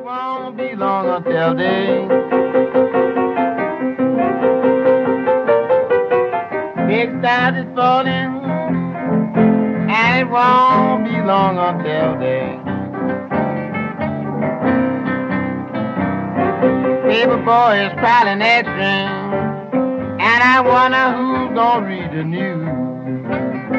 won't be long until day. Big stars is falling, and it won't be long until day. Paper boy is piling extra, and I wonder who's gonna read the news.